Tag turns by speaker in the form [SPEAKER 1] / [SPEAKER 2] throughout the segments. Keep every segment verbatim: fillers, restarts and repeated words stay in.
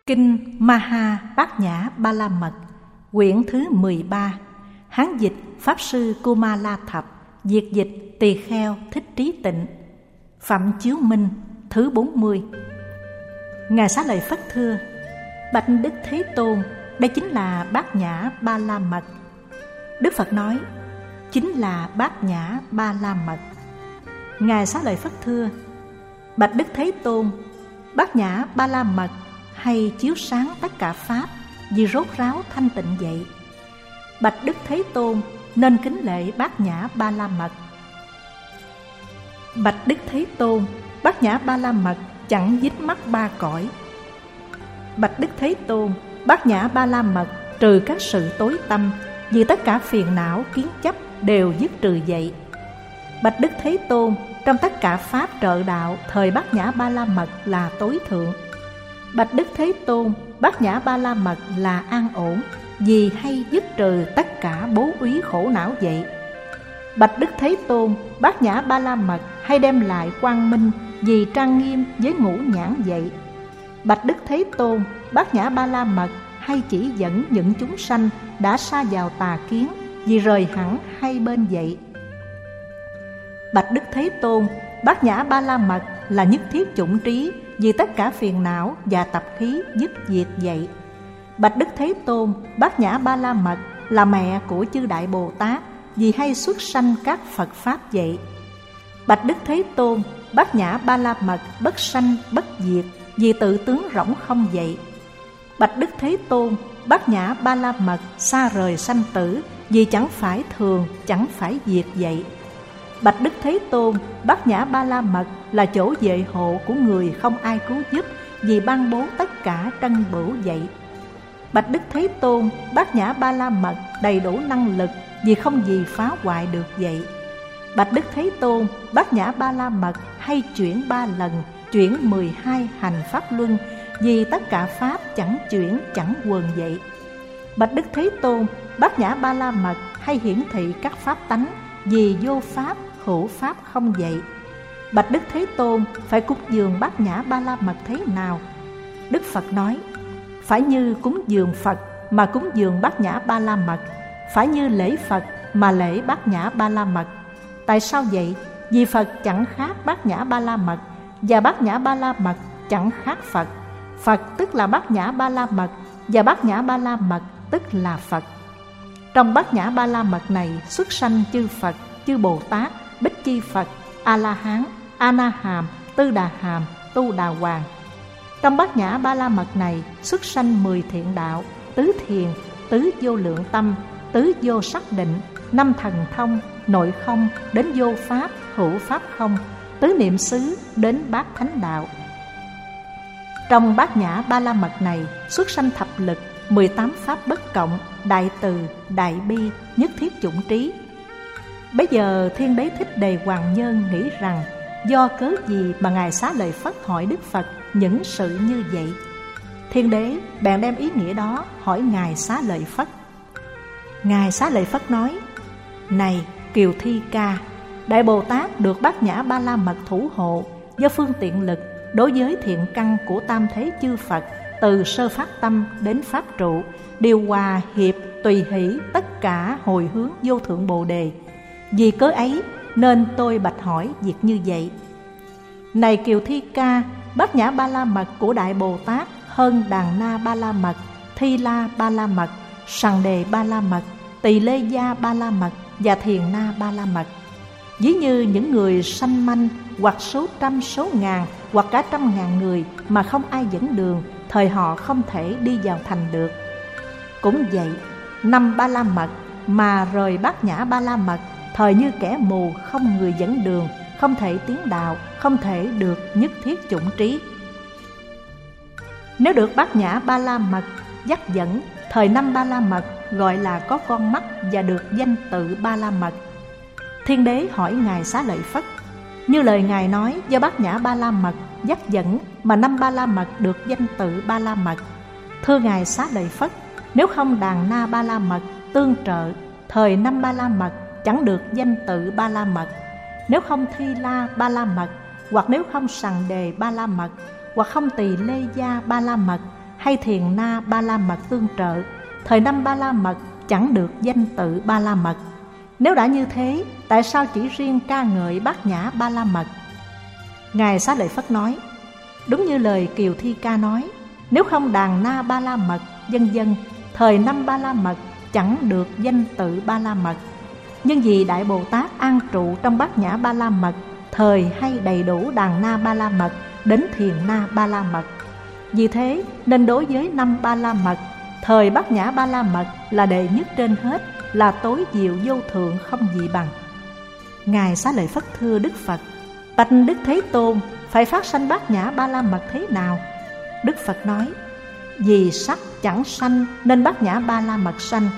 [SPEAKER 1] Kinh Maha Bát Nhã Ba La Mật, quyển thứ mười ba. Hán dịch Pháp sư Kumala Thập, Việt dịch Tỳ Kheo Thích Trí Tịnh. Phẩm chiếu minh thứ bốn mươi. Ngài Xá Lợi Phất thưa: Bạch Đức Thế Tôn, đây chính là Bát Nhã Ba La Mật. Đức Phật nói: chính là Bát Nhã Ba La Mật. Ngài Xá Lợi Phất thưa: Bạch Đức Thế Tôn, Bát Nhã Ba La Mật hay chiếu sáng tất cả pháp, vì rốt ráo thanh tịnh vậy. Bạch Đức Thế Tôn, nên kính lễ Bát Nhã Ba La Mật. Bạch Đức Thế Tôn, Bát Nhã Ba La Mật chẳng dính mắc ba cõi. Bạch Đức Thế Tôn, Bát Nhã Ba La Mật trừ các sự tối tâm, vì tất cả phiền não kiến chấp đều dứt trừ vậy. Bạch Đức Thế Tôn, trong tất cả pháp trợ đạo, thời Bát Nhã Ba La Mật là tối thượng. Bạch Đức Thế Tôn, Bát Nhã Ba La Mật là an ổn, vì hay dứt trừ tất cả bố úy khổ não vậy. Bạch Đức Thế Tôn, Bát Nhã Ba La Mật hay đem lại quang minh, vì trang nghiêm với ngũ nhãn vậy. Bạch Đức Thế Tôn, Bát Nhã Ba La Mật hay chỉ dẫn những chúng sanh đã sa vào tà kiến, vì rời hẳn hai bên vậy. Bạch Đức Thế Tôn, Bát Nhã Ba La Mật là nhất thiết chủng trí, vì tất cả phiền não và tập khí dứt diệt vậy. Bạch Đức Thế Tôn, Bát Nhã Ba La Mật là mẹ của chư Đại Bồ Tát, vì hay xuất sanh các Phật Pháp vậy. Bạch Đức Thế Tôn, Bát Nhã Ba La Mật bất sanh bất diệt, vì tự tướng rỗng không vậy. Bạch Đức Thế Tôn, Bát Nhã Ba La Mật xa rời sanh tử, vì chẳng phải thường, chẳng phải diệt vậy. Bạch Đức Thế Tôn, Bát Nhã Ba La Mật là chỗ vệ hộ của người không ai cứu giúp, vì ban bố tất cả trân bửu vậy. Bạch Đức Thế Tôn, Bát Nhã Ba La Mật đầy đủ năng lực, vì không gì phá hoại được vậy. Bạch Đức Thế Tôn, Bát Nhã Ba La Mật hay chuyển ba lần, chuyển mười hai hành pháp luân, vì tất cả pháp chẳng chuyển chẳng quần vậy. Bạch Đức Thế Tôn, Bát Nhã Ba La Mật hay hiển thị các pháp tánh, vì vô pháp hữu pháp không vậy. Bạch Đức Thế Tôn, phải cúng dường Bát Nhã Ba La Mật thế nào? Đức Phật nói: phải như cúng dường Phật mà cúng dường Bát Nhã Ba La Mật, phải như lễ Phật mà lễ Bát Nhã Ba La Mật. Tại sao vậy? Vì Phật chẳng khác Bát Nhã Ba La Mật, và Bát Nhã Ba La Mật chẳng khác Phật. Phật tức là Bát Nhã Ba La Mật, và Bát Nhã Ba La Mật tức là Phật. Trong Bát Nhã Ba La Mật này xuất sanh chư Phật, chư Bồ Tát, Bích Chi Phật, A La Hán, A Na Hàm, Tư Đà Hàm, Tu Đà Hoàng. Trong Bát Nhã Ba La Mật này xuất sanh mười thiện đạo, tứ thiền, tứ vô lượng tâm, tứ vô sắc định, năm thần thông, nội không đến vô pháp, hữu pháp không, tứ niệm xứ đến bát thánh đạo. Trong Bát Nhã Ba La Mật này xuất sanh thập lực, mười tám pháp bất cộng, đại từ, đại bi, nhất thiết chủng trí. Bây giờ Thiên Đế Thích Đề Hoàng Nhân nghĩ rằng do cớ gì mà Ngài Xá Lợi Phất hỏi Đức Phật những sự như vậy. Thiên Đế bèn đem ý nghĩa đó hỏi Ngài Xá Lợi Phất. Ngài Xá Lợi Phất nói: này Kiều Thi Ca, Đại Bồ Tát được Bát Nhã Ba La Mật thủ hộ, do phương tiện lực đối với thiện căn của tam thế chư Phật, từ sơ phát tâm đến pháp trụ, điều hòa hiệp tùy hỷ tất cả hồi hướng vô thượng Bồ Đề. Vì cớ ấy nên tôi bạch hỏi việc như vậy. Này Kiều Thi Ca, Bát Nhã Ba La Mật của Đại Bồ Tát hơn Đàn Na Ba La Mật, Thi La Ba La Mật, Sằng Đề Ba La Mật, Tỳ Lê Gia Ba La Mật và Thiền Na Ba La Mật. Ví như những người sanh manh, hoặc số trăm số ngàn, hoặc cả trăm ngàn người mà không ai dẫn đường, thời họ không thể đi vào thành được. Cũng vậy, năm Ba La Mật mà rời Bát Nhã Ba La Mật, thời như kẻ mù không người dẫn đường, không thể tiến đạo, không thể được nhất thiết chủng trí. Nếu được Bát Nhã Ba La Mật dắt dẫn, thời năm Ba La Mật gọi là có con mắt và được danh tự Ba La Mật. Thiên Đế hỏi Ngài Xá Lợi Phất: như lời Ngài nói, do Bát Nhã Ba La Mật dắt dẫn mà năm Ba La Mật được danh tự Ba La Mật. Thưa Ngài Xá Lợi Phất, nếu không Đàn Na Ba La Mật tương trợ, thời năm Ba La Mật chẳng được danh tự Ba La Mật. Nếu không Thi La Ba La Mật, hoặc nếu không Sằng Đề Ba La Mật, hoặc không Tỳ Lê Gia Ba La Mật, hay thiền na Ba La Mật tương trợ, thời năm Ba La Mật chẳng được danh tự Ba La Mật. Nếu đã như thế, tại sao chỉ riêng ca ngợi Bát Nhã Ba La Mật? Ngài Xá Lợi Phất nói, đúng như lời Kiều Thi Ca nói, nếu không đàn na Ba La Mật, vân vân, thời năm Ba La Mật chẳng được danh tự Ba La Mật. Nhưng vì Đại Bồ Tát an trụ trong Bát Nhã Ba La Mật, thời hay đầy đủ đàn na Ba La Mật đến thiền na Ba La Mật. Vì thế nên đối với năm Ba La Mật, thời Bát Nhã Ba La Mật là đệ nhất trên hết, là tối diệu vô thượng không gì bằng. Ngài Xá Lợi Phất thưa Đức Phật, bạch Đức Thế Tôn, phải phát sanh Bát Nhã Ba La Mật thế nào? Đức Phật nói, vì sắc chẳng sanh nên Bát Nhã Ba La Mật sanh,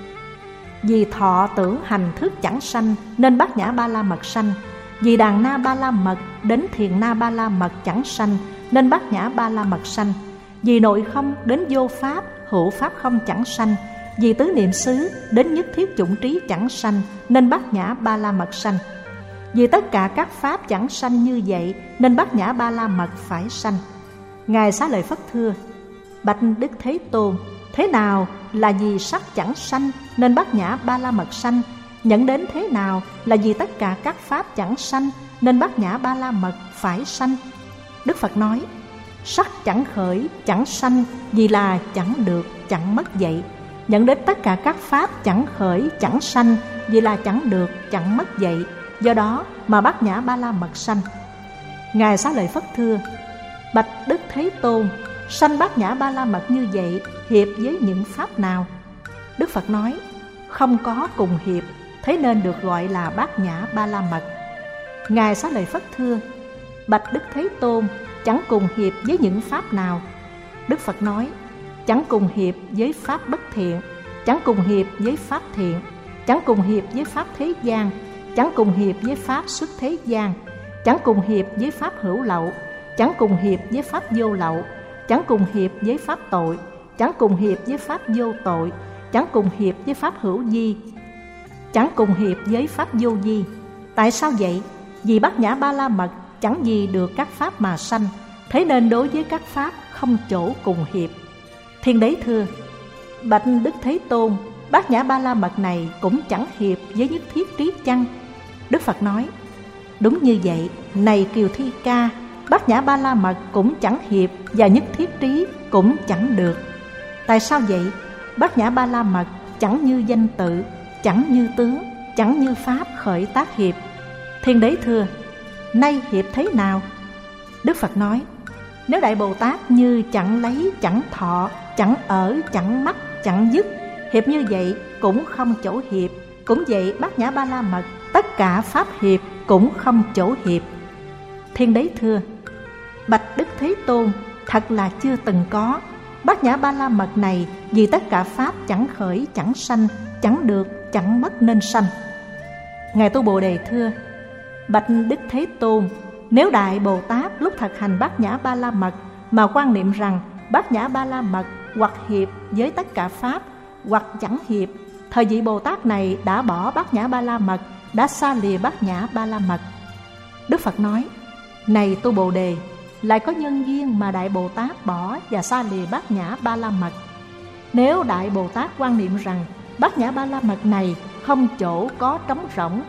[SPEAKER 1] vì thọ tưởng hành thức chẳng sanh nên Bát Nhã Ba La Mật sanh, vì đàn na Ba La Mật đến thiền na Ba La Mật chẳng sanh nên Bát Nhã Ba La Mật sanh, vì nội không đến vô pháp hữu pháp không chẳng sanh, vì tứ niệm xứ đến nhất thiết chủng trí chẳng sanh nên Bát Nhã Ba La Mật sanh. Vì tất cả các pháp chẳng sanh như vậy nên Bát Nhã Ba La Mật phải sanh. Ngài Xá Lợi Phất thưa, bạch Đức Thế Tôn, thế nào là vì sắc chẳng sanh nên Bát Nhã Ba La Mật sanh? Nhận đến thế nào là vì tất cả các pháp chẳng sanh nên Bát Nhã Ba La Mật phải sanh? Đức Phật nói, sắc chẳng khởi chẳng sanh vì là chẳng được chẳng mất vậy. Nhận đến tất cả các pháp chẳng khởi chẳng sanh vì là chẳng được chẳng mất vậy, do đó mà Bát Nhã Ba La Mật sanh. Ngài Xá Lợi Phất thưa, bạch Đức Thế Tôn, sanh Bát Nhã Ba La Mật như vậy hiệp với những pháp nào? Đức Phật nói, không có cùng hiệp, thế nên được gọi là Bát Nhã Ba La Mật. Ngài Xá Lợi Phất thưa, bạch Đức Thế Tôn, chẳng cùng hiệp với những pháp nào? Đức Phật nói, chẳng cùng hiệp với pháp bất thiện, chẳng cùng hiệp với pháp thiện, chẳng cùng hiệp với pháp thế gian, chẳng cùng hiệp với pháp xuất thế gian, chẳng cùng hiệp với pháp hữu lậu, chẳng cùng hiệp với pháp vô lậu, chẳng cùng hiệp với pháp tội, chẳng cùng hiệp với pháp vô tội, chẳng cùng hiệp với pháp hữu vi, chẳng cùng hiệp với pháp vô vi. Tại sao vậy? Vì Bát Nhã Ba La Mật chẳng gì được các pháp mà sanh, thế nên đối với các pháp không chỗ cùng hiệp. Thiên Đế thưa, bạch Đức Thế Tôn, Bát Nhã Ba La Mật này cũng chẳng hiệp với nhất thiết trí chăng? Đức Phật nói, đúng như vậy, này Kiều Thi Ca, Bát Nhã Ba La Mật cũng chẳng hiệp và nhất thiết trí cũng chẳng được. Tại sao vậy? Bát Nhã Ba La Mật chẳng như danh tự, chẳng như tướng, chẳng như pháp khởi tác hiệp. Thiên Đế thưa, nay hiệp thế nào? Đức Phật nói, nếu Đại Bồ Tát như chẳng lấy, chẳng thọ, chẳng ở, chẳng mắc, chẳng dứt, hiệp như vậy cũng không chỗ hiệp. Cũng vậy Bát Nhã Ba La Mật, tất cả pháp hiệp cũng không chỗ hiệp. Thiên Đế thưa, bạch Đức Thế Tôn, thật là chưa từng có. Bát Nhã Ba La Mật này vì tất cả pháp chẳng khởi, chẳng sanh, chẳng được, chẳng mất nên sanh. Ngài Tu Bồ Đề thưa, bạch Đức Thế Tôn, nếu Đại Bồ Tát lúc thực hành Bát Nhã Ba La Mật mà quan niệm rằng Bát Nhã Ba La Mật hoặc hiệp với tất cả pháp, hoặc chẳng hiệp, thời vị Bồ Tát này đã bỏ Bát Nhã Ba La Mật, đã xa lìa Bát Nhã Ba La Mật. Đức Phật nói, này Tu Bồ Đề, lại có nhân duyên mà Đại Bồ Tát bỏ và xa lìa Bát Nhã Ba La Mật. Nếu Đại Bồ Tát quan niệm rằng Bát Nhã Ba La Mật này không chỗ có trống rỗng,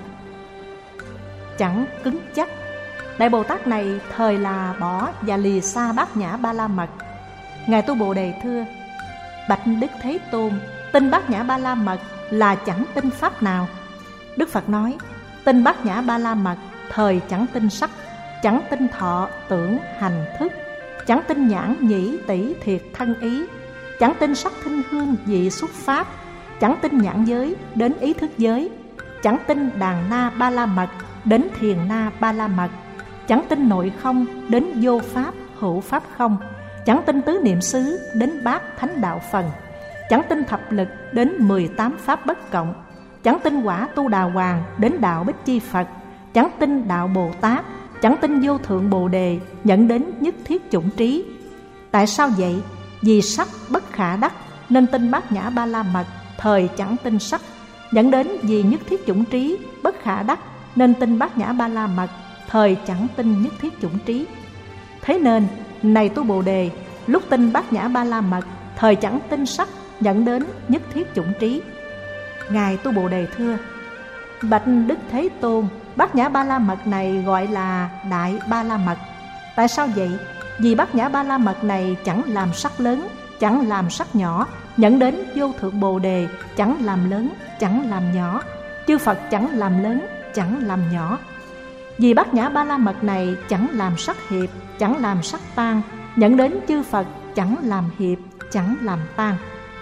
[SPEAKER 1] chẳng cứng chắc, Đại Bồ Tát này thời là bỏ và lìa xa Bát Nhã Ba La Mật. Ngài Tu Bồ Đề thưa, bạch Đức Thế Tôn, tin Bát Nhã Ba La Mật là chẳng tin pháp nào? Đức Phật nói, tin Bát Nhã Ba La Mật thời chẳng tin sắc, chẳng tin thọ, tưởng, hành, thức, chẳng tin nhãn, nhĩ, tỷ, thiệt, thân ý, chẳng tin sắc, thinh, hương, vị, xúc, pháp, chẳng tin nhãn giới đến ý thức giới, chẳng tin đàn na Ba La Mật đến thiền na Ba La Mật, chẳng tin nội không đến vô pháp, hữu pháp không, chẳng tin tứ niệm xứ đến bát thánh đạo phần, chẳng tin thập lực đến mười tám pháp bất cộng, chẳng tin quả tu đà hoàng đến đạo Bích Chi Phật, chẳng tin đạo Bồ Tát, chẳng tin vô thượng Bồ Đề nhận đến nhất thiết chủng trí. Tại sao vậy? Vì sắc bất khả đắc nên tin Bát Nhã Ba La Mật thời chẳng tin sắc, dẫn đến vì nhất thiết chủng trí bất khả đắc nên tin Bát Nhã Ba La Mật thời chẳng tin nhất thiết chủng trí. Thế nên, này Tu Bồ Đề, lúc tin Bát Nhã Ba La Mật, thời chẳng tin sắc, dẫn đến nhất thiết chủng trí. Ngài Tu Bồ Đề thưa: Bạch Đức Thế Tôn, Bát Nhã Ba La Mật này gọi là Đại Ba La Mật. Tại sao vậy? Vì Bát Nhã Ba La Mật này chẳng làm sắc lớn, chẳng làm sắc nhỏ, dẫn đến vô thượng Bồ Đề, chẳng làm lớn, chẳng làm nhỏ. Chư Phật chẳng làm lớn, chẳng làm nhỏ. Vì Bát Nhã Ba La Mật này chẳng làm sắc hiệp, chẳng làm sắc tan, dẫn đến chư Phật chẳng làm hiệp, chẳng làm tan.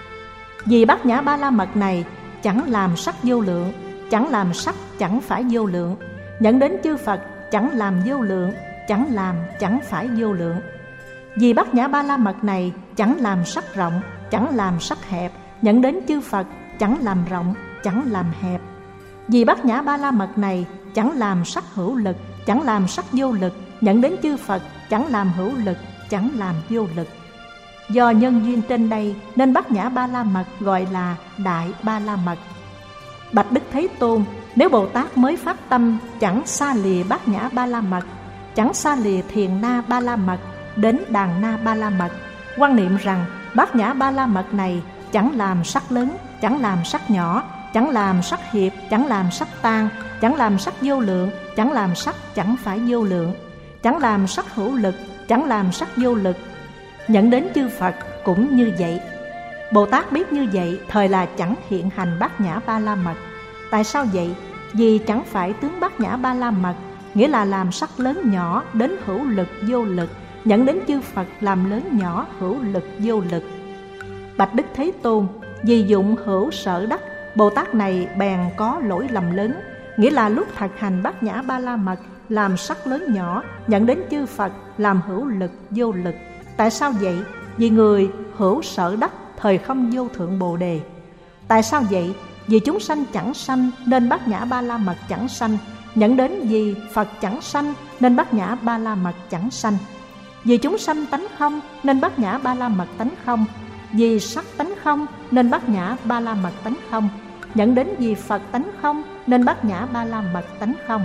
[SPEAKER 1] Vì Bát Nhã Ba La Mật này chẳng làm sắc vô lượng, chẳng làm sắc chẳng phải vô lượng, dẫn đến chư Phật chẳng làm vô lượng, chẳng làm chẳng phải vô lượng. Vì Bát Nhã Ba La Mật này chẳng làm sắc rộng, chẳng làm sắc hẹp, dẫn đến chư Phật chẳng làm rộng, chẳng làm hẹp. Vì Bát Nhã Ba La Mật này chẳng làm sắc hữu lực, chẳng làm sắc vô lực, dẫn đến chư Phật chẳng làm hữu lực, chẳng làm vô lực. Do nhân duyên trên đây nên Bát Nhã Ba La Mật gọi là Đại Ba La Mật. Bạch Đức Thế Tôn, nếu Bồ Tát mới phát tâm chẳng xa lìa Bát Nhã Ba La Mật, chẳng xa lìa Thiền Na Ba La Mật đến Đàn Na Ba La Mật, quan niệm rằng Bát Nhã Ba La Mật này chẳng làm sắc lớn, chẳng làm sắc nhỏ, chẳng làm sắc hiệp, chẳng làm sắc tan, chẳng làm sắc vô lượng, chẳng làm sắc chẳng phải vô lượng, chẳng làm sắc hữu lực, chẳng làm sắc vô lực, nhận đến chư Phật cũng như vậy. Bồ Tát biết như vậy, thời là chẳng hiện hành Bát Nhã Ba La Mật. Tại sao vậy? Vì chẳng phải tướng Bát Nhã Ba La Mật, nghĩa là làm sắc lớn nhỏ đến hữu lực vô lực, nhận đến chư Phật làm lớn nhỏ hữu lực vô lực. Bạch Đức Thế Tôn, vì dụng hữu sở đắc, Bồ Tát này bèn có lỗi lầm lớn, nghĩa là lúc thực hành Bát Nhã Ba La Mật làm sắc lớn nhỏ, nhận đến chư Phật làm hữu lực vô lực. Tại sao vậy? Vì người hữu sở đắc thời không vô thượng Bồ Đề. Tại sao vậy? Vì chúng sanh chẳng sanh nên Bát Nhã Ba La Mật chẳng sanh, nhận đến vì Phật chẳng sanh nên Bát Nhã Ba La Mật chẳng sanh. Vì chúng sanh tánh không nên Bát Nhã Ba La Mật tánh không. Vì sắc tánh không nên Bát Nhã Ba La Mật tánh không, nhận đến vì Phật tánh không nên Bát Nhã Ba La Mật tánh không.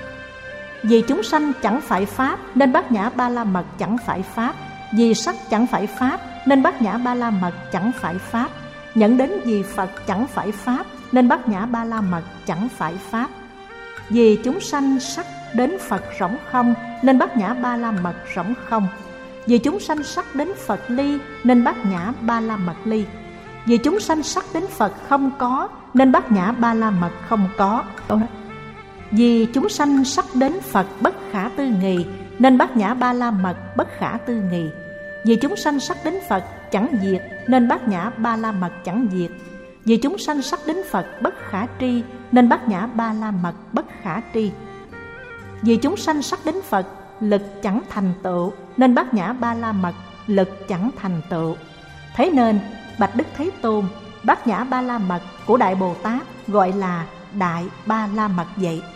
[SPEAKER 1] Vì chúng sanh chẳng phải pháp nên Bát Nhã Ba La Mật chẳng phải pháp. Vì sắc chẳng phải pháp nên Bát Nhã Ba La Mật chẳng phải pháp, nhận đến vì Phật chẳng phải pháp nên Bát Nhã Ba La Mật chẳng phải pháp. Vì chúng sanh sắc đến Phật rỗng không nên Bát Nhã Ba La Mật rỗng không. Vì chúng sanh sắc đến Phật ly nên Bát Nhã Ba La Mật ly. Vì chúng sanh sắc đến Phật không có nên Bát Nhã Ba La Mật không có. Vì chúng sanh sắc đến Phật bất khả tư nghì nên Bát Nhã Ba La Mật bất khả tư nghì. Vì chúng sanh sắc đến Phật chẳng diệt nên Bát Nhã Ba La Mật chẳng diệt. Vì chúng sanh sắc đến Phật bất khả tri nên Bát Nhã Ba La Mật bất khả tri. Vì chúng sanh sắc đến Phật lực chẳng thành tựu nên Bát Nhã Ba La Mật lực chẳng thành tựu. Thế nên Bạch Đức Thế Tôn, Bát Nhã Ba La Mật của Đại Bồ Tát gọi là Đại Ba La Mật vậy.